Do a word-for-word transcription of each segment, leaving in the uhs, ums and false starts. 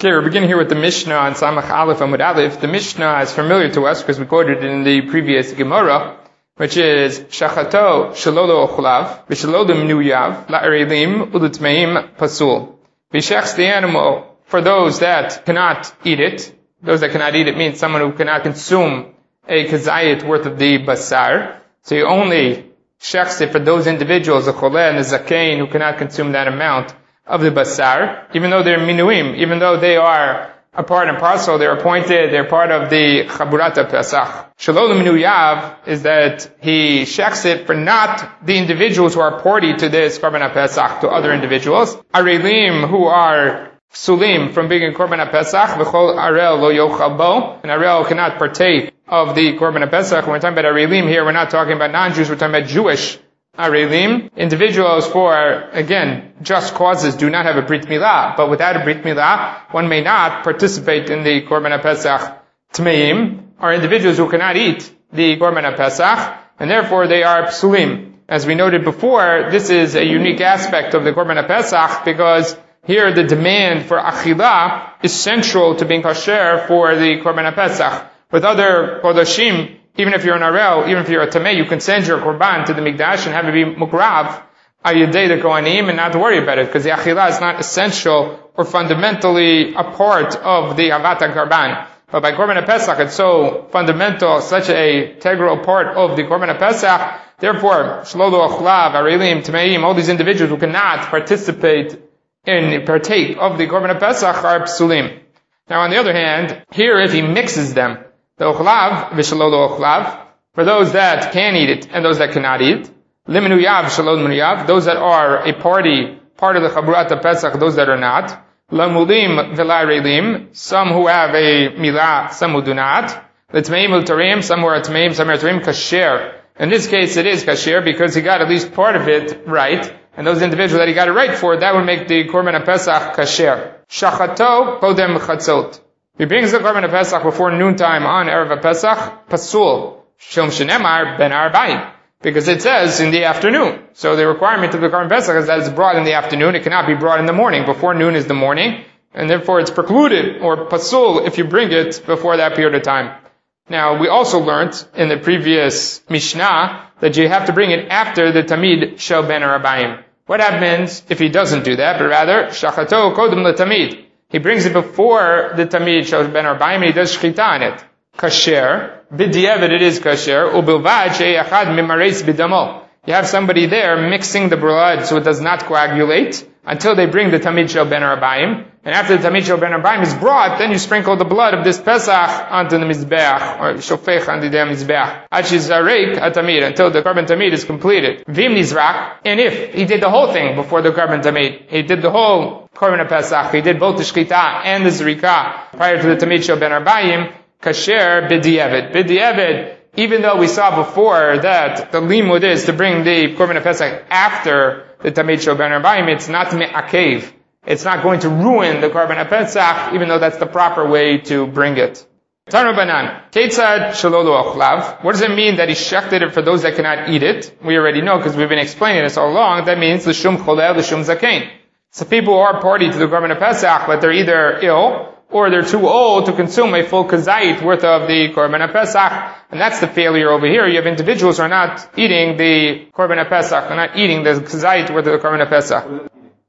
Okay, we're beginning here with the Mishnah on Samach Aleph Amud Aleph. The Mishnah is familiar to us because we quoted it in the previous Gemara, which is Shachato Shalolo Ochlav, V'Shalodim Nuyav, La'arelim Ulutmeim Pasul. V'Shechs the animal for those that cannot eat it. Those that cannot eat it means someone who cannot consume a kazayit worth of the basar. So you only shechs it for those individuals, the choleh and the zakein, who cannot consume that amount of the basar, even though they're minuim, even though they are a part and parcel, they're appointed, they're part of the chaburat pesach. Shalom minuyav is that he shechs it for not the individuals who are party to this korban pesach, to other individuals. Arelim, who are sulim from being in korban pesach, v'chol arel lo yochal bo, and arel cannot partake of the korban pesach. When we're talking about arelim here, we're not talking about non-Jews, we're talking about Jewish arelim, individuals for, again, just causes do not have a brit milah, but without a brit milah, one may not participate in the korban pesach. Tmeim are individuals who cannot eat the korban pesach, and therefore they are psulim. As we noted before, this is a unique aspect of the korban pesach because here the demand for achilah is central to being kosher for the korban pesach. With other kodashim, even if you're an arel, even if you're a tameh, you can send your korban to the mikdash and have it be mukrav ayidei the kohanim and not to worry about it, because the achilah is not essential or fundamentally a part of the havat korban. But by korban pesach, it's so fundamental, such a integral part of the korban pesach. Therefore, shlolo ochlav, arelim, tameim, all these individuals who cannot participate in partake of the korban pesach are psulim. Now, on the other hand, here if he mixes them, the ochlav, v'shalolo ochlav, for those that can eat it and those that cannot eat. Limenuyav, shalom menuyav, those that are a party, part of the chaburat pesach, those that are not. Lamulim v'la'arelim, some who have a milah, some who do not. L'tmeim l'tarim, some who are tmeim, some are tarim, kasher. In this case it is kasher because he got at least part of it right, and those individuals that he got it right for, that would make the korban pesach kasher. Shachato kodem chatzot. He brings the korban pesach before noontime on Erev Pesach, pasul, shom shenemar ben arba'im, because it says in the afternoon. So the requirement of the korban pesach is that it's brought in the afternoon. It cannot be brought in the morning. Before noon is the morning, and therefore it's precluded or pasul if you bring it before that period of time. Now we also learned in the previous Mishnah that you have to bring it after the tamid shel ben arba'im. What happens if he doesn't do that, but rather shachato kodem letamid? He brings it before the tamid shel ben arba'im, and he does shchita on it. Kasher, b'diavad it is kasher, ubilvad she'echad mimares b'damo. You have somebody there mixing the blood so it does not coagulate until they bring the tamid shel ben arba'im. And after the tamid shel ben arba'im is brought, then you sprinkle the blood of this pesach onto the mizbeach, or shofech onto the mizbeach. Achizarek atamid, until the korban tamid is completed. Vim nizrak, and if he did the whole thing before the korban tamid, he did the whole korban pesach, he did both the shchita and the zrika prior to the tamid shel ben arba'im, kasher b'diavad. B'diavad, even though we saw before that the limud is to bring the korban pesach after the tamid shel ben arba'im, it's not me'akev. It's not going to ruin the korban pesach, even though that's the proper way to bring it. Tanu banan, ketzad shalolo ochlav. What does it mean that he shechted it for those that cannot eat it? We already know because we've been explaining this all along. That means l'shum choleh, l'shum zakein. So people who are party to the korban pesach, but they're either ill or they're too old to consume a full kazayit worth of the korban pesach, and that's the failure over here. You have individuals who are not eating the korban pesach, they're not eating the kazayit worth of the korban pesach.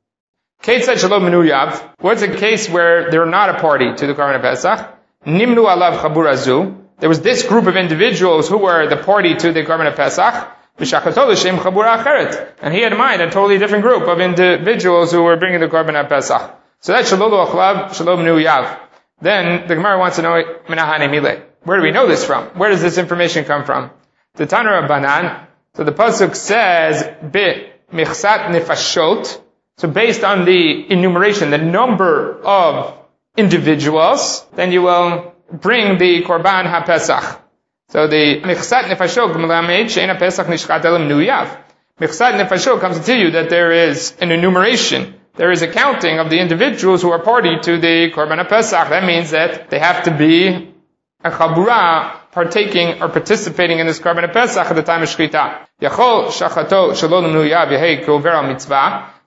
Ketzad shalom menuyav. What's a case where they're not a party to the korban pesach? Nimnu alav chaburazu. There was this group of individuals who were the party to the korban pesach. V'shachato l'shem chabura acheret. And he had in mind a totally different group of individuals who were bringing the korban pesach. So that's shalolo achlav, shalom menuyav. Then the Gemara wants to know menahane mile. Where do we know this from? Where does this information come from? The Tanur Banan. So the pasuk says be michsat nefashot. So based on the enumeration, the number of individuals, then you will bring the korban ha-pesach. So the michsat nefashot melamed she'ena pesach nishchat el menuyav. Michsat nefashot comes to tell you that there is an enumeration. There is a counting of the individuals who are party to the korban ha-pesach. That means that they have to be a chabura partaking or participating in this korban pesach at the time of shchita. Yachol shachato shalom menuyav yehei kover al mitzvah.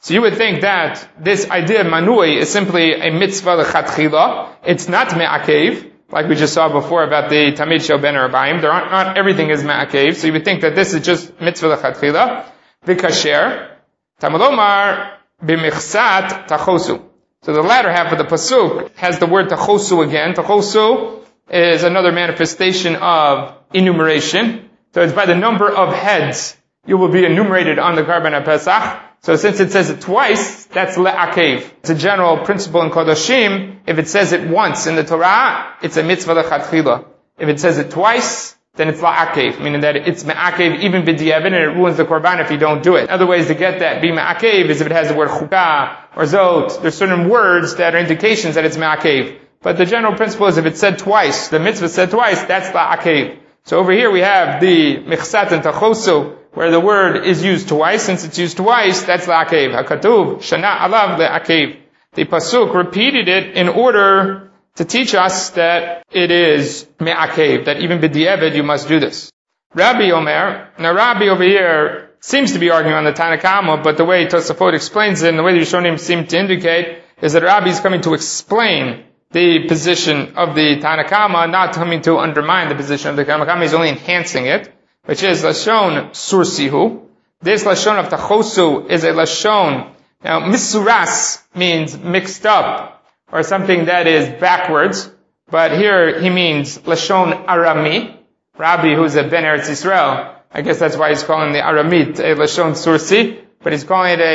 So you would think that this idea of manui is simply a mitzvah lechatchila. It's not me'akev, like we just saw before about the tamid shel ben arbaim. There aren't, not everything is me'akev, so you would think that this is just mitzvah lechatchila. V'kasher, tamalomar b'michsat tachosu. So the latter half of the pasuk has the word tachosu again. Tachosu is another manifestation of enumeration. So it's by the number of heads you will be enumerated on the Karban HaPesach. So since it says it twice, that's le'akev. It's a general principle in Kodashim. If it says it once in the Torah, it's a mitzvah lechatchila. If it says it twice, then it's la'akev, meaning that it's me'akev even b'di'evin, and it ruins the korban if you don't do it. Other ways to get that be me'akev is if it has the word chukah or zot. There's certain words that are indications that it's me'akev. But the general principle is if it's said twice, the mitzvah said twice, that's la'akev. So over here we have the michsat and tachosu, where the word is used twice. Since it's used twice, that's la'akev. HaKatuv, shana alav le'akev. The pasuk repeated it in order to teach us that it is me'akev, that even b'di'evid you must do this. Rabbi Omer, now Rabbi over here seems to be arguing on the Tanna Kama, but the way Tosafot explains it and the way the Rishonim seem to indicate is that Rabbi is coming to explain the position of the Tanna Kama, not coming to undermine the position of the Tanna Kama. He's only enhancing it, which is Lashon Sursihu. This Lashon of Tachosu is a Lashon. Now, Misuras means mixed up, or something that is backwards. But here he means Lashon Arami. Rabbi, who's a Ben Eretz Yisrael, I guess that's why he's calling the Aramit a Lashon Sursi, but he's calling it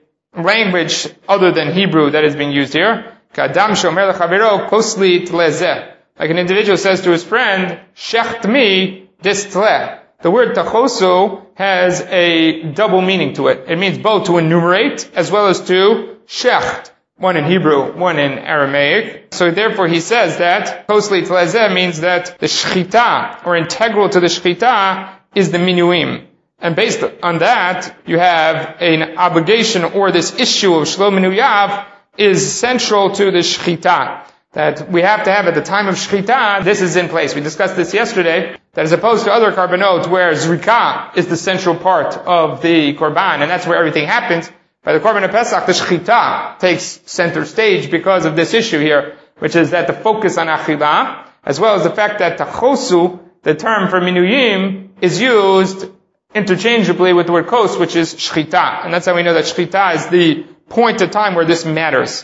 a language other than Hebrew that is being used here. K'adam shomer lechavero kosli tlezeh. Like an individual says to his friend, shecht mi this tleh. The word tachosu has a double meaning to it. It means both to enumerate as well as to shecht. One in Hebrew, one in Aramaic. So therefore he says that kosli tlezeh means that the shchita, or integral to the shchita, is the minuim. And based on that, you have an obligation, or this issue of shlo minuyav is central to the shchita. That we have to have at the time of shchita, this is in place. We discussed this yesterday, that as opposed to other korbanot where zrika is the central part of the korban, and that's where everything happens, by the Korban HaPesach, the shchita takes center stage because of this issue here, which is that the focus on achilah, as well as the fact that tachosu, the term for minuyim, is used interchangeably with the word kos, which is shchita. And that's how we know that shchita is the point of time where this matters.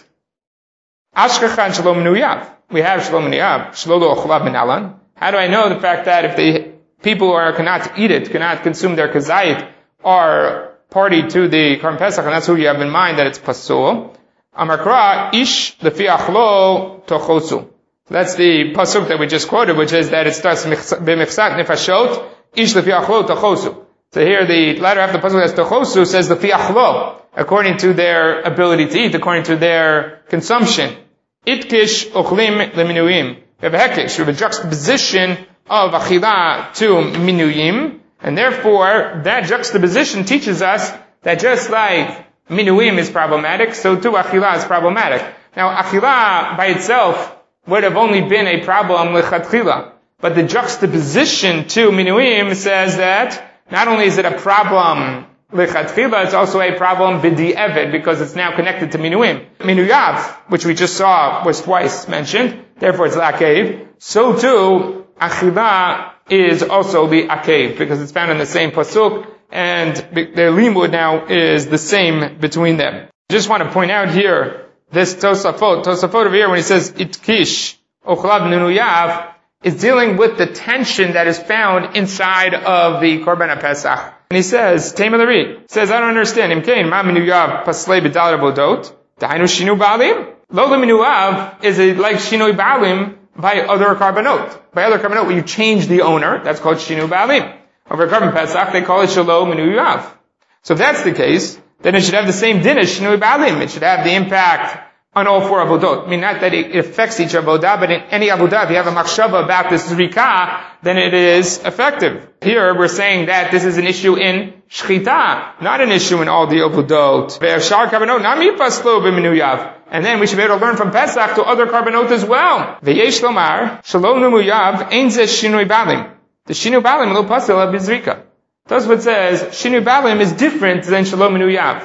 Ashkechan shalom minuyav. We have shalom minuyav. Shlolo ochulav minalan. How do I know the fact that if the people who are, cannot eat it, cannot consume their kazayit, are party to the Korban Pesach, and that's who you have in mind, that it's pasul. Amakra ish lefi achlo tochosu. That's the pasuk that we just quoted, which is that it starts b'michsat nefashot ish lefi achlo tochosu. So here the latter half of the pasuk has tochosu says lefi achlo, according to their ability to eat, according to their consumption. Itkish ochlim leminuim. We have a hekish, we have a juxtaposition of achilah to minuyim. And therefore, that juxtaposition teaches us that just like minuim is problematic, so too achilah is problematic. Now, achilah by itself would have only been a problem lechatchila, but the juxtaposition to minuim says that not only is it a problem lechatchila, it's also a problem b'di'evet, because it's now connected to minuim. Minuyav, which we just saw was twice mentioned, therefore it's la'akev. So too, achilah is also the akev, because it's found in the same pasuk, and their limud now is the same between them. I just want to point out here, this Tosafot, Tosafot over here, when he says, itkish, ochlav nunuyav, is dealing with the tension that is found inside of the Korban HaPesach. And he says, Tema Lari, says, I don't understand, imkein, ma minuyav paslei b'dal rabodot, dahainu shinu ba'alim? Lo minuyav is a, like shinui ba'alim, by other karbanot. By other karbanot, when you change the owner, that's called shinu ba'alim. Over Korban Pesach, they call it shelo minuyav. So if that's the case, then it should have the same din as shinu ba'alim. It should have the impact on all four avodot. I mean, not that it affects each avodah, but in any avodah, if you have a machshava about this zrika, then it is effective. Here, we're saying that this is an issue in shchita, not an issue in all the avodot. Ve'ashar karbanot, nami paslo b'minuyav. And then we should be able to learn from Pesach to other karbanot as well. Ve'yesh lomar, shalom numuyav, ein zeh shinui balim. The shinui balim lo pasel b'zrika. That's what says, shinui balim is different than shalom nuyav.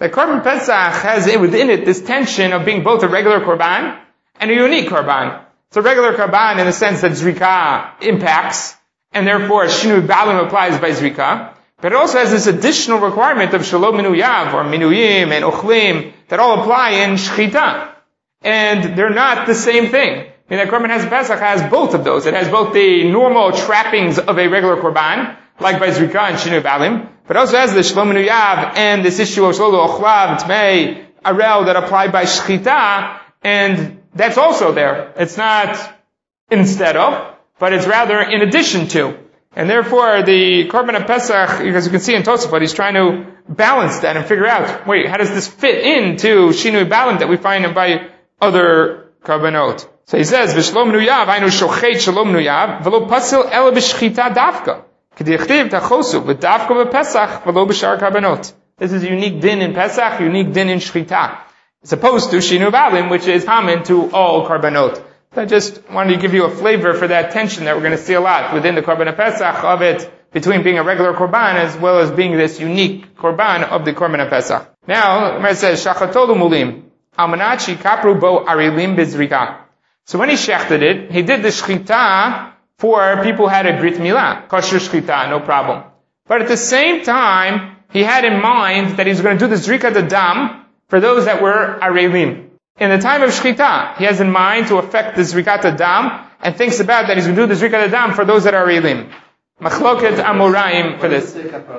The Korban Pesach has within it this tension of being both a regular Korban and a unique Korban. It's a regular Korban in the sense that Zrika impacts, and therefore Shinui Balim applies by Zrika. But it also has this additional requirement of Shalom Minuyav, or Minuyim and Ochlim, that all apply in Shchita. And they're not the same thing. And the Korban Pesach has both of those. It has both the normal trappings of a regular Korban, like by Zrika and Shinui Balim, but also has the Shalom Minuyav and this issue of Shalom Ochlav, Tmei, Arel that apply by Shchita, and that's also there. It's not instead of, but it's rather in addition to. And therefore, the Korban Pesach, as you can see in Tosafot, he's trying to balance that and figure out, wait, how does this fit into Shinui Balim that we find by other Korbanot? So he says, V'shalom Nuyav, Ainu Shochet Shalom Nuyav, V'lo Pasil Ela B'shchita Davka. K'dichtiv Tachosu, V'davka V'pesach, V'lo B'shar Korbanot. This is a unique din in Pesach, unique din in Shchita. As opposed to Shinui Balim, which is common to all Korbanot. So I just wanted to give you a flavor for that tension that we're going to see a lot within the Korban Pesach of it, between being a regular Korban as well as being this unique Korban of the Korban Pesach. Now, it says, Shachatolu Mulim, Almanachi Kapru Bo Arilim Bizrika. So when he shechted it, he did the Shchita for people who had a Brit Milah, kosher Shchita, no problem. But at the same time, he had in mind that he's going to do the Zrika Dam for those that were Arilim. In the time of Shchita, he has in mind to affect the Zrikat Dam and thinks about that he's going to do the Zrikat Dam for those that are Arilim. Machloket Amoraim for this.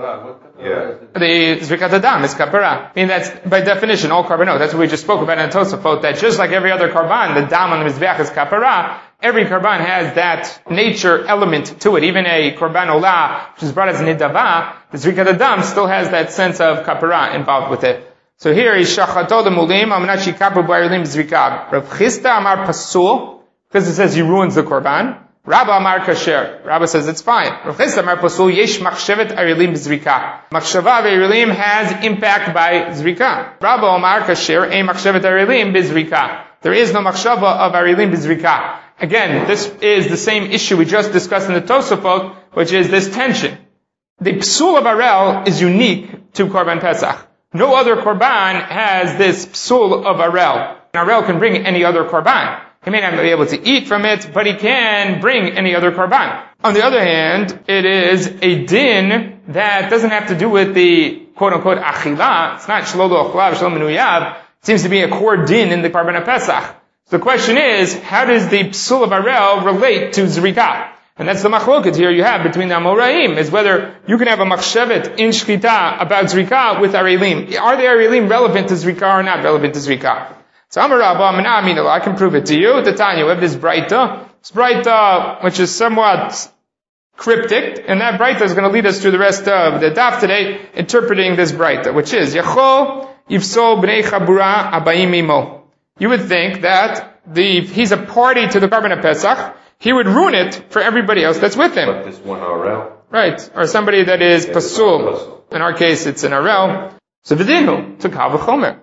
Yeah. The Zrikat Dam is Kapara. I mean, that's by definition all Korbanot. That's what we just spoke about in Tosafot, that just like every other Korban, the Dam on the Mizbeach is Kapara. Every Korban has that nature element to it. Even a Korban Olah, which is brought as Nidava, the Zrikat Dam still has that sense of Kapara involved with it. So here is Shachato the Mulim, Amnachi Kapu Barilim Zrikab. Rav Chisda Amar Pasul, because it says he ruins the Korban. Rabba Amar Kasher. Rabba says it's fine. Rav Chisda Amar Pasul, Yesh Machshevet Arilim Zrika. Machshava Arilim has impact by Zrika. Rabba Amar Kasher, Ein Machshevet Arilim Bizrika. There is no Machshava of Arilim Bizrika. Again, this is the same issue we just discussed in the Tosafot, which is this tension. The Psul of Arel is unique to Korban Pesach. No other Korban has this psul of Arel. Arel can bring any other Korban. He may not be able to eat from it, but he can bring any other Korban. On the other hand, it is a din that doesn't have to do with the quote-unquote achila. It's not shalolo ochlav, shalom menuyav. It seems to be a core din in the Korban Pesach. So the question is, how does the psul of Arel relate to Zrika? And that's the machloket here you have between the Amoraim, is whether you can have a machshevet in Shchita about Zrika with Arilim. Are the Arilim relevant to Zrika or not relevant to Zrika? So Amar Rabba, I can prove it to you. The Tanya, we have this Braita. This Braita, which is somewhat cryptic, and that Braita is going to lead us through the rest of the daf today, interpreting this Braita, which is, Yachol Yivsol Bnei Chabura Abayim Imo. You would think that the, he's a party to the Korban Pesach, he would ruin it for everybody else that's with him. But this one Arel. Right. Or somebody that is yeah, pasul. In our case, it's an Arel. So v'dinu, to kal v'chomer.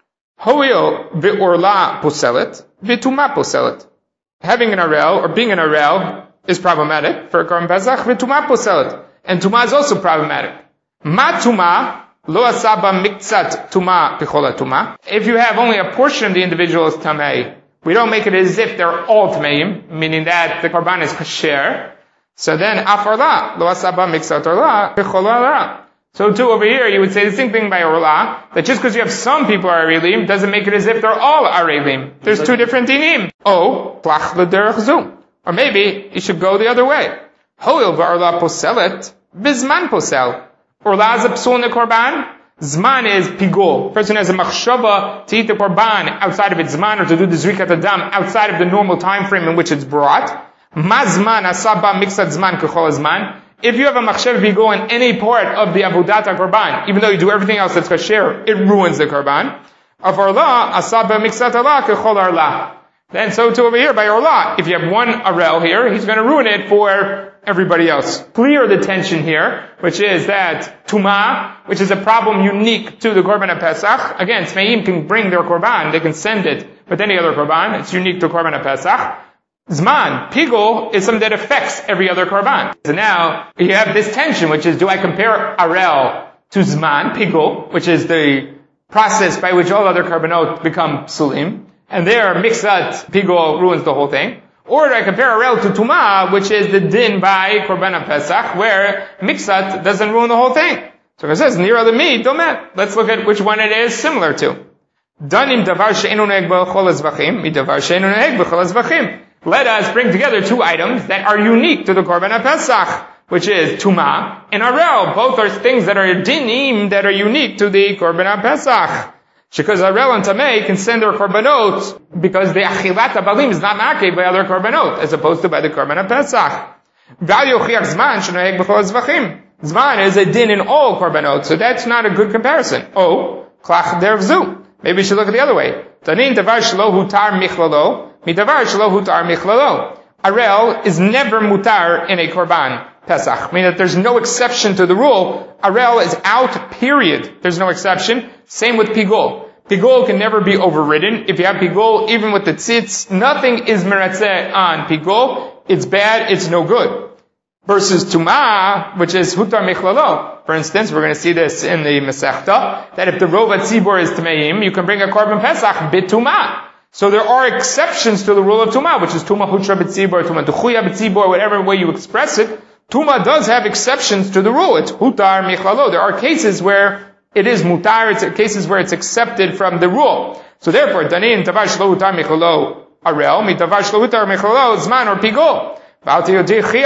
Ho'il v'orla poselet, v'tuma poselet. Having an Arel, or being an Arel, is problematic for a Korban Pesach, v'tuma poselet. And tuma is also problematic. Ma tuma, lo asaba miktzat tuma pichola tuma. If you have only a portion of the individual is tamei, we don't make it as if they're all tmeim, meaning that the korban is kasher. So then, af orla, lo asaba mixat orla, pechol orla. So too over here, you would say the same thing by orla, that just because you have some people are arelim, doesn't make it as if they're all arelim. There's two different dinim. Oh, plach l'derech zu. Or maybe, you should go the other way. Hoil v'orla poselet, bizman posel. Orla is a psul in the korban. Zman is pigul. Person has a machshava to eat the korban outside of its zman, or to do the zrikat adam outside of the normal time frame in which it's brought. Mazman asaba mixat zman kechol zman. If you have a machshava pigul in any part of the avodat korban, even though you do everything else that's kasher, it ruins the korban. Of orla asaba mixat Allah kechol arla. Then so too over here by orla. If you have one arel here, he's going to ruin it for everybody else. Clear the tension here, which is that Tuma, which is a problem unique to the Korban Pesach. Again, Tzmeim can bring their Korban, they can send it with any other Korban. It's unique to Korban Pesach. Zman, Pigul, is something that affects every other Korban. So now, you have this tension, which is, do I compare Arel to Zman, Pigul, which is the process by which all other korbanot become psulim, and there mixat pigol ruins the whole thing. Or do I compare arel to tumah, which is the din by korban pesach, where mixat doesn't ruin the whole thing. So it says nira l'mi domet. Let's look at which one it is similar to. Danim davar she'enu noeg b'chol hazvachim, mi davar she'enu noeg b'chol hazvachim. Let us bring together two items that are unique to the korban pesach, which is tumah and arel. Both are things that are dinim that are unique to the korban pesach. Because arel and tamei can send their korbanot because the achilat abalim is not makei by other korbanot as opposed to by the korban pesach. Value chiach zman shenoeg b'chol hazvachim. Zman is a din in all korbanot, so that's not a good comparison. Oh, klach dervzu. Maybe we should look at the other way. Tanin davar shelo hutar michlalo, mi davar shelo hutar michlalo. Arel is never mutar in a korban pesach, meaning that there's no exception to the rule. Arel is out, period. There's no exception. Same with pigol. Pigol can never be overridden. If you have pigol, even with the tzitz, nothing is meratzeh on pigol. It's bad, it's no good. Versus tumah, which is hutar michlalo. For instance, we're going to see this in the Masechta, that if the rova tzibor is tameim, you can bring a korban pesach bit tumah. So there are exceptions to the rule of tumah, which is tumah hutra b'tzibor, tumah tuchuya b'tzibor, whatever way you express it. Tumah does have exceptions to the rule. It's hutar michlalo. There are cases where it is mutar. It's cases where it's accepted from the rule. So therefore, danin tavar shlo hutar michlalo arel, mi tavar shlo hutar michlalo zman or pigol. We won't use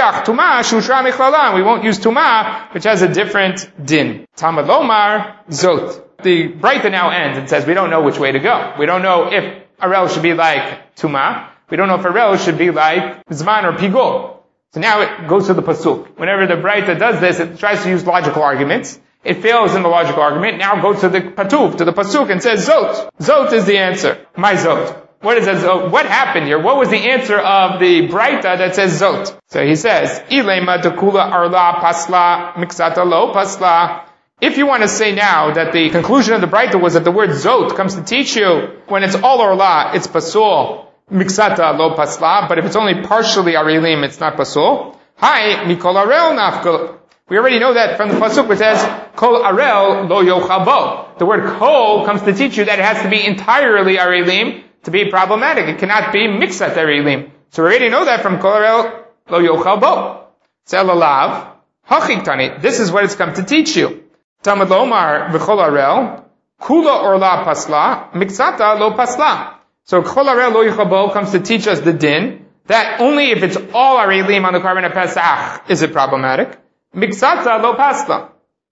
tumah, which has a different din. Talmud lomar zot. The Breita now ends and says we don't know which way to go. We don't know if arel should be like tumah. We don't know if arel should be like zman or pigol. So now it goes to the pasuk. Whenever the Breita does this, it tries to use logical arguments. It fails in the logical argument. Now it goes to the patuv, to the pasuk, and says zot. Zot is the answer. My zot. What is that? What happened here? What was the answer of the Breita that says zot? So he says, Ilema tekula arla pasla mixata lo pasla. If you want to say now that the conclusion of the Breita was that the word zot comes to teach you when it's all arla, it's pasul, mixata lo pasla, but if it's only partially arilim, it's not pasul. Hi, mikol arel nafkol. We already know that from the pasuk which says, kol arel lo yochabo. The word kol comes to teach you that it has to be entirely arilim to be problematic. It cannot be mixat arilim. So we already know that from kol arel lo yochabo. Selalav, hachik tani. This is what it's come to teach you. Talmud lomar v'chol arel, kula orla pasla, mixata lo pasla. So kol arel lo yochabo comes to teach us the din, that only if it's all arilim on the korban pesach is it problematic. Mixata lo pasla.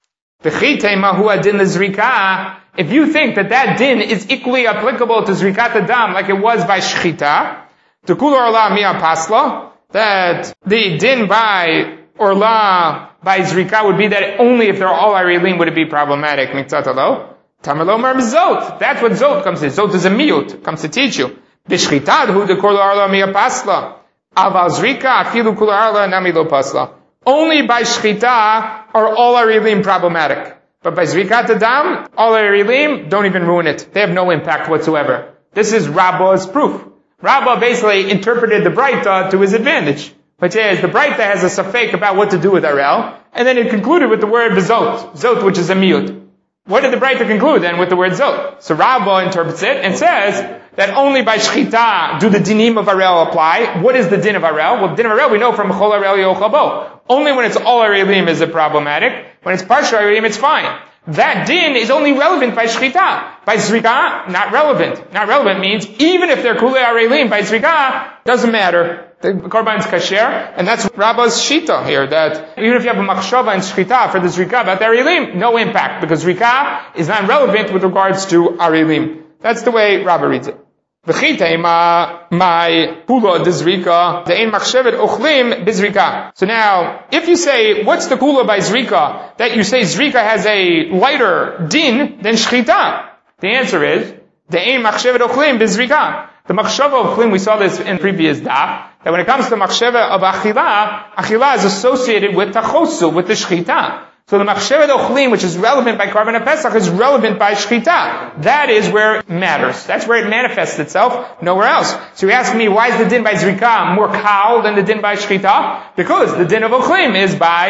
V'chitema hu adin l'zrika. If you think that that din is equally applicable to zrikat adam like it was by shchita, to kul orla miya pasla, that the din by orla by zrika would be that only if they're all arilim would it be problematic. Mixata lo. Tamalo mar zot. That's what zot comes to. Zot is a miyut. Comes to teach you. B'shchita hu de kul orla miya pasla. Aval zrika afilu kul orla nami lo pasla. Only by shchita are all arilim problematic. But by zrikat adam, all arilim don't even ruin it. They have no impact whatsoever. This is Rabba's proof. Rabba basically interpreted the Breita to his advantage. Which is, the Breita has a safek about what to do with arel, and then it concluded with the word bezot. Zot, which is a miyut. What did the Breita conclude then with the word zot? So Rabba interprets it and says that only by shchita do the dinim of arel apply. What is the din of arel? Well, the din of arel we know from chol arel yochabo. Only when it's all arilim is it problematic. When it's partial arilim, it's fine. That din is only relevant by shchita. By zrika, not relevant. Not relevant means even if they're kulei arilim by zrika, doesn't matter. The korban is kasher, and that's Rabba's shita here, that even if you have a machshava and shchita for the zrika about the arilim, no impact, because zrika is not relevant with regards to arilim. That's the way Rabba reads it. V'chitei ma my kula dezrika de'ein machshevet ochlim bizrika. So now, if you say, what's the kula by zrika? That you say zrika has a lighter din than shchita. The answer is de'ein machshevet ochlim bizrika. The machshava of ochlim, we saw this in previous daf, that when it comes to machshava of achila, achila is associated with tachosu, with the shchita. So the machshevet ochlim, which is relevant by korban pesach, is relevant by shchita. That is where it matters. That's where it manifests itself, nowhere else. So you ask me, why is the din by zrika more kal than the din by shchita? Because the din of ochlim is by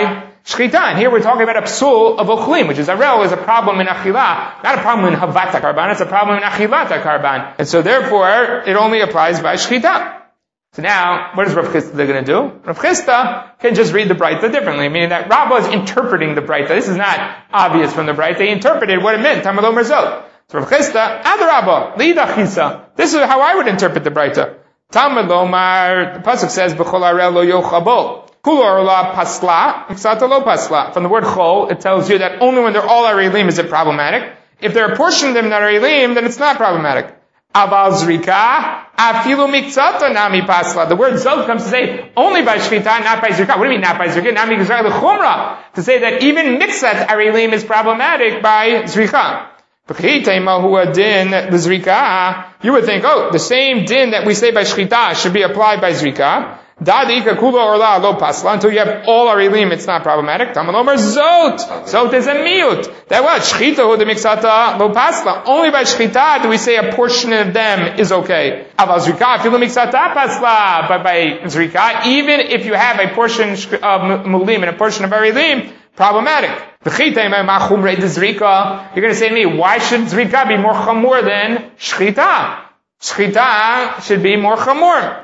shchita. And here we're talking about a psul of ochlim, which is arel, is a problem in achila, not a problem in havata karban, it's a problem in achilata karban. And so therefore, it only applies by shchita. So now, what is Rav Chisda going to do? Rav Chisda can just read the Braita differently, meaning that Rabbah is interpreting the Braita. This is not obvious from the Braita. He interpreted what it meant, Tamar lo merzot. So Rav Chisda, Adarabba, Lidachisa. This is how I would interpret the Braita. Tamar lo mar, the pasuk says, B'chol arel lo yochabo. Kul orla pasla, Miksata lo pasla. From the word chol, it tells you that only when they're all arelim is it problematic. If there are a portion of them that are arelim, then it's not problematic. Aval zrika, afilu miksata nami pasla. The word zot comes to say only by shchita, not by zrika. What do you mean not by zrika? Nami gzar l'chumra. To say that even miksat arelim is problematic by zrika. You would think, oh, the same din that we say by shchita should be applied by zrika. Until you have all arelim, it's not problematic. Zot. Zot is a miut. That what? Shchita hu de miksata lo pasla. Only by shchita do we say a portion of them is okay. Aval zrika afilu miksata pasla. But by zrika, even if you have a portion of mulim and a portion of arelim, problematic. You're going to say to me, why should zrika be more chamur than shchita? Shchita should be more chamur.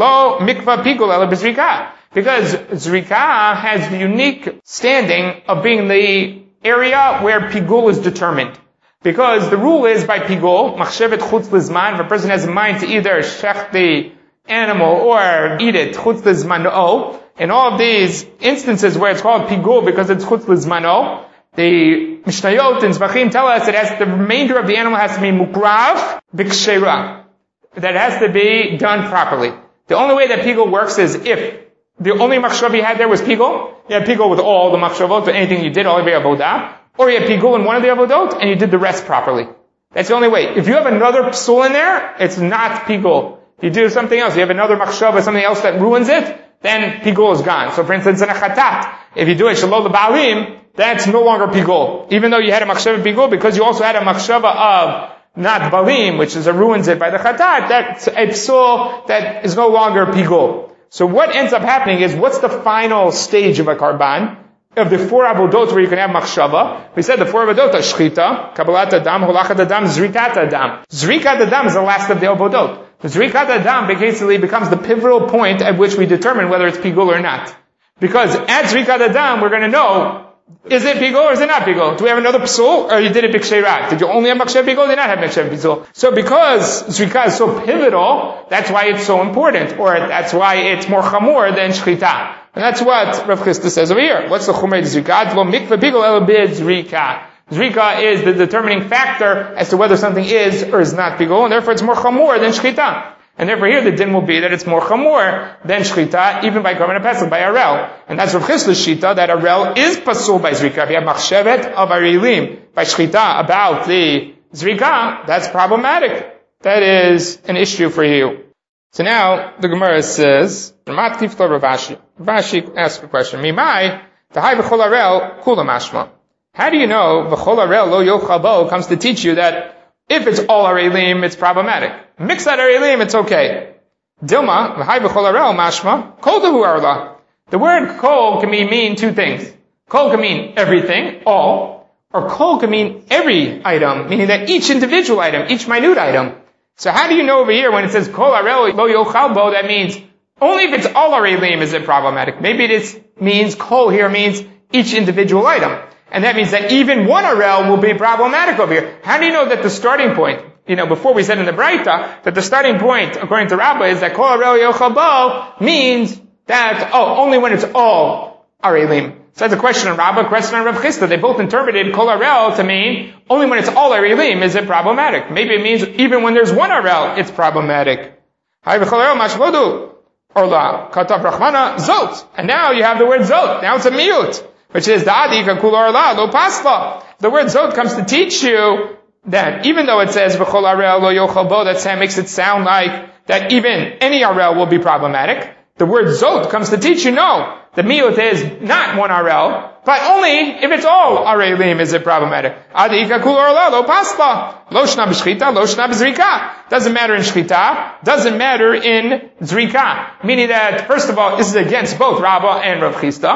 Because zrika has the unique standing of being the area where pigul is determined. Because the rule is by pigul, machshevet chutz lizman, if a person has a mind to either shech the animal or eat it, chutz lizmano. In all of these instances where it's called pigul because it's chutz lizmano, the Mishnayot and Zvachim tell us it has, the remainder of the animal has to be mukrav b'kshera. That has to be done properly. The only way that pigul works is if the only machshava you had there was pigul, you had pigul with all the machshavot, with anything you did, all of your avodah, or you had pigul in one of the avodot, and you did the rest properly. That's the only way. If you have another psul in there, it's not pigul. If you do something else, you have another machshava, something else that ruins it, then pigul is gone. So for instance, in a chatat, if you do it shalol ba'alim, that's no longer pigul. Even though you had a machshava pigul, because you also had a machshava of not balim, which is a ruins it by the chatat, that's a psul that is no longer pigul. So what ends up happening is, what's the final stage of a karban? Of the four avodot where you can have machshava. We said the four avodot are shchita, kabbalat adam, holachat adam, zrikat adam. Zrikat adam is the last of the avodot. The zrikat adam basically becomes the pivotal point at which we determine whether it's pigul or not. Because at zrikat adam, we're going to know, is it pigul or is it not pigul? Do we have another psul, or you did it b'ksherat? Did you only have makshev pigul, or did you not have makshev pigul? So because zrika is so pivotal, that's why it's so important, or that's why it's more chamor than shchita. And that's what Rav Chisda says over here. What's the chumrei zrika? Lo mikveh pigul el bid zrika. Zrika is the determining factor as to whether something is or is not pigul, and therefore it's more chamor than shchita. And therefore here the din will be that it's more chamor than shchita, even by Korban HaPesach, by Arel. And that's Rav Chisda's shita, that Arel is pasul by zrika. If you have machshevet of arelim by shchita about the zrika, that's problematic. That is an issue for you. So now the Gemara says, Ramat Kifla Rav Ashi. Rav Ashi asks a question. Mimai, Tahai v'chol Arel kula mashma. How do you know v'chol Arel lo yochabo comes to teach you that if it's all arelim, it's problematic. Mix that arelim, it's okay. Dilma, v'hai v'chol arel mashma, kol dehu arla. The word kol can mean two things. Kol can mean everything, all, or kol can mean every item, meaning that each individual item, each minute item. So how do you know over here when it says kol arel lo yochalbo, that means only if it's all arelim is it problematic. Maybe it is, means kol here means each individual item. And that means that even one arel will be problematic over here. How do you know that the starting point, you know, before we said in the Braita, that the starting point, according to Rabbah, is that kol arel yochabo means that, oh, only when it's all arelim. So that's a question on Rabbah, a question on Rav Chisda. They both interpreted kol arel to mean only when it's all arelim is it problematic. Maybe it means even when there's one arel, it's problematic. And now you have the word zot. Now it's a miut, which is da'adi kakul orla lo pasla. The word zot comes to teach you that even though it says v'chol arel lo yochalbo, that makes it sound like that even any arel will be problematic. The word zot comes to teach you no, the miut is not one arel, but only if it's all arelim is it problematic. Adi kakul orla lo pasla lo shna b'shchita lo shna b'zrika. Doesn't matter in shchita, doesn't matter in zrika. Meaning that first of all, this is against both Rabbah and Rav Chisda.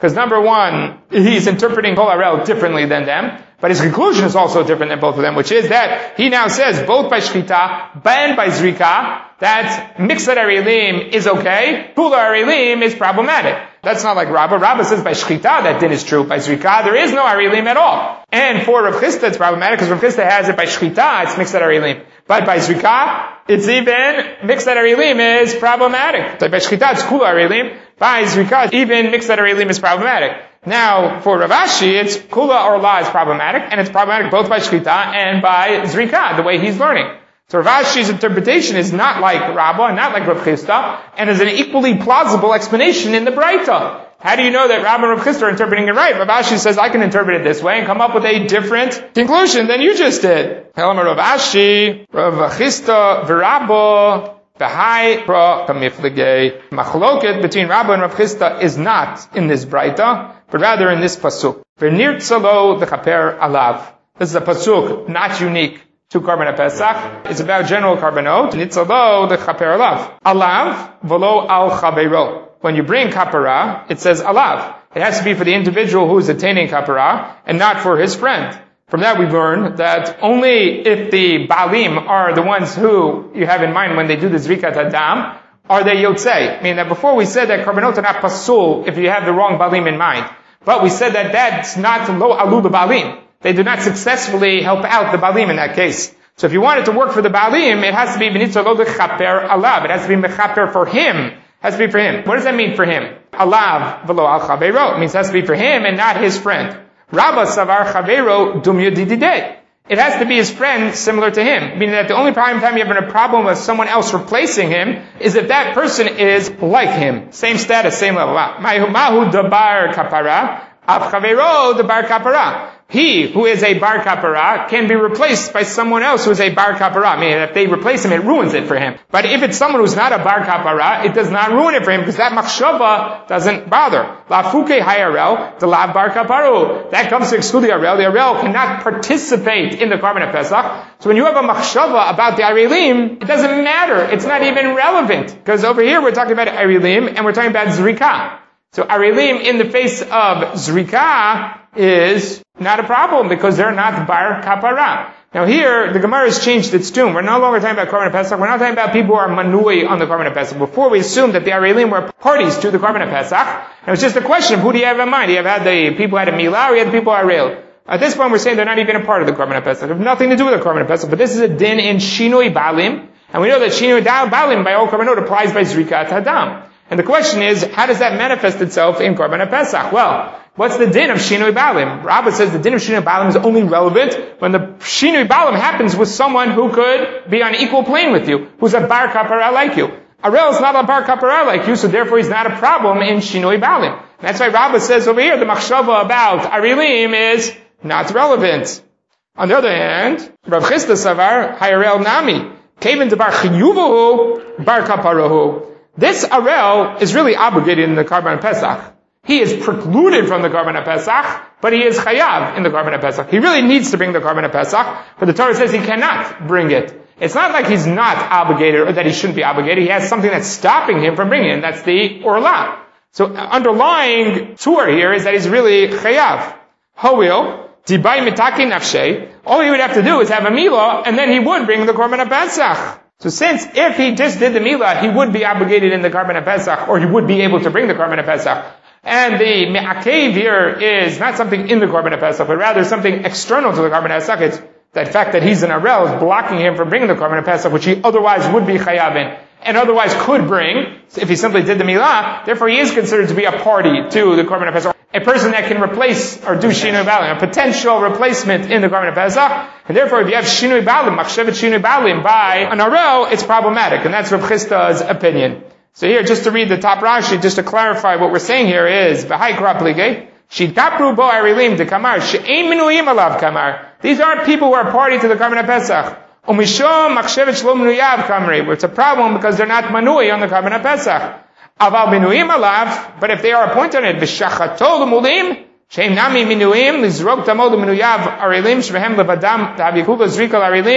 Because number one, he's interpreting Kol Harel differently than them, but his conclusion is also different than both of them, which is that he now says both by Shchita and by Zrika, that Miksat Arelim is okay, Kula Arelim is problematic. That's not like Rabbah. Rabbah says by Shchita that din is true. By Zrika there is no Arelim at all. And for Rav Chisda it's problematic because Rav Chisda has it by Shchita, it's Miksat Arelim. But by Zrika, it's even Miksat Arelim is problematic. So by Shchita it's Kula Arelim. By Zrika, even Miksat Arelim is problematic. Now, for Rav Ashi, it's Kula or La is problematic, and it's problematic both by Shchita and by Zrika, the way he's learning. So Rav Ashi's interpretation is not like Rabbah, not like Rav Chisda, and is an equally plausible explanation in the Braita. How do you know that Rabbah and Rav Chisda are interpreting it right? Rav Ashi says, I can interpret it this way and come up with a different conclusion than you just did. Helma Rav Ashi, Rav Chisda, V'Rabbah, V'Hai, Pra, Kamiflige. Machloket between Rabbah and Rav Chisda is not in this Braita, but rather in this pasuk. V'nirtzalo the alav. This is a pasuk not unique to Karban HaPesach. It's about general karbanot. Nitzalo the chaper alav. Alav v'lo al chaveiro. When you bring kapara, it says alav. It has to be for the individual who is attaining kapara and not for his friend. From that we learn that only if the balim are the ones who you have in mind when they do the zrikat hadam, are they yotzei. I mean that before we said that karbanot are not pasul if you have the wrong balim in mind. But we said that that's not lo alu the balim. They do not successfully help out the balim in that case. So if you want it to work for the balim, it has to be b'nitzah lo chaper alav. It has to be mechaper for him. It has to be for him. What does that mean for him? Alav v'lo al chaveiro. It means it has to be for him and not his friend. Rabba savar chaveiro dum yudididei. It has to be his friend similar to him. Meaning that the only time you have a problem with someone else replacing him is if that person is like him. Same status, same level. Mahu dabar kapara, av chaveiro dabar kapara. He who is a bar kapara can be replaced by someone else who is a bar kapara. Meaning if they replace him, it ruins it for him. But if it's someone who's not a bar kapara, it does not ruin it for him because that machshava doesn't bother. La fuke hayarel, the la bar kaparu. That comes to exclude the arel. The arel cannot participate in the Karban HaPesach. So when you have a machshava about the arelim, it doesn't matter. It's not even relevant. Because over here we're talking about arelim and we're talking about zrika. So arelim in the face of zrika is not a problem because they're not bar kapara. Now here, the Gemara has changed its tune. We're no longer talking about Karban HaPesach. We're not talking about people who are manui on the Karban HaPesach. Before we assumed that the Arelim were parties to the Karban HaPesach. And it was just a question of who do you have in mind? Do you have had the people who had a milah or you had the people who are Arel? At this point we're saying they're not even a part of the Karban HaPesach. They have nothing to do with the Karban HaPesach. But this is a din in Shinui Balim. And we know that Shinui Balim by all Karbanot applies by Zrikat Hadam. And the question is, how does that manifest itself in Karban HaPesach? Well, what's the din of Shinui Balim? Rabbah says the din of Shinui Balim is only relevant when the Shinui Balim happens with someone who could be on equal plane with you, who's a bar kapara like you. Arel is not a bar kapara like you, so therefore he's not a problem in Shinui Balim. That's why Rabbah says over here, the machshava about Arelim is not relevant. On the other hand, Rav Chisda Savar, Hayarel Nami, Kevin de Bar Chiyuvahu, Bar Kaparahu. This Arel is really obligated in the Karban HaPesach. He is precluded from the Karban HaPesach, but he is chayav in the Karban HaPesach. He really needs to bring the Karban HaPesach, but the Torah says he cannot bring it. It's not like he's not obligated or that he shouldn't be obligated. He has something that's stopping him from bringing it, and that's the Orla. So underlying Tur here is that he's really chayav. Ho'il, Dibai mitaki nafshe, all he would have to do is have a milah, and then he would bring the Karban HaPesach. So since if he just did the milah, he would be obligated in the Karban HaPesach, or he would be able to bring the Karban HaPesach. And the me'akev here is not something in the Karban HaPesach, but rather something external to the Karban HaPesach. It's that fact that he's an Arel is blocking him from bringing the Karban HaPesach, which he otherwise would be chayav in, and otherwise could bring, if he simply did the milah. Therefore he is considered to be a party to the Karban HaPesach. A person that can replace or do Shinui Balim, a potential replacement in the Karban HaPesach, and therefore if you have Shinui Balim, Machshevet Shinui Balim by an Arel, it's problematic, and that's Rav Chisda's opinion. So here, just to read the top Rashi, just to clarify what we're saying here is, V'hai kraplige, shitapru bo arilim de kamar, she'ein minuim alav kamar. These aren't people who are party to the Karban HaPesach. Umishom machshevet shlo minuyav kamri, where it's a problem because they're not manui on the Karban HaPesach. Aval minuim alav, but if they are appointed on it, v'shachato l'mulim, she'ein nami minuim, lizrok tamo l'minuyav arilim, shvehem levadam, ta'avikul l'zrikal arilim,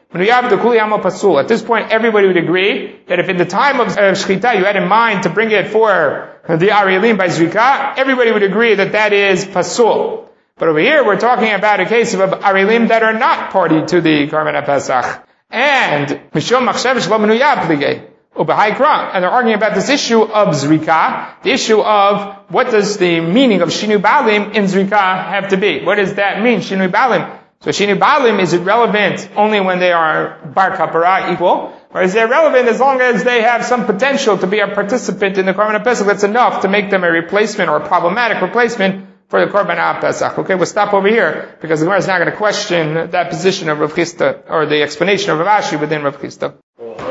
At this point, everybody would agree that if in the time of Shechita you had in mind to bring it for the Arelim by Zrika, everybody would agree that that is Pasul. But over here, we're talking about a case of Arelim that are not party to the Karban HaPesach. And Mishum Machshav Shlo Menuyah Pligei. And they're arguing about this issue of Zrika, the issue of what does the meaning of Shinu Balim in Zrika have to be? What does that mean, Shinu Balim? So Shinu Balim, is it relevant only when they are Bar Kapara, equal? Or is it relevant as long as they have some potential to be a participant in the Korban HaPesach that's enough to make them a replacement or a problematic replacement for the Korban HaPesach? Okay, we'll stop over here because the Gemara is not going to question that position of Rav Chisda or the explanation of Rav Ashi within Rav Chisda.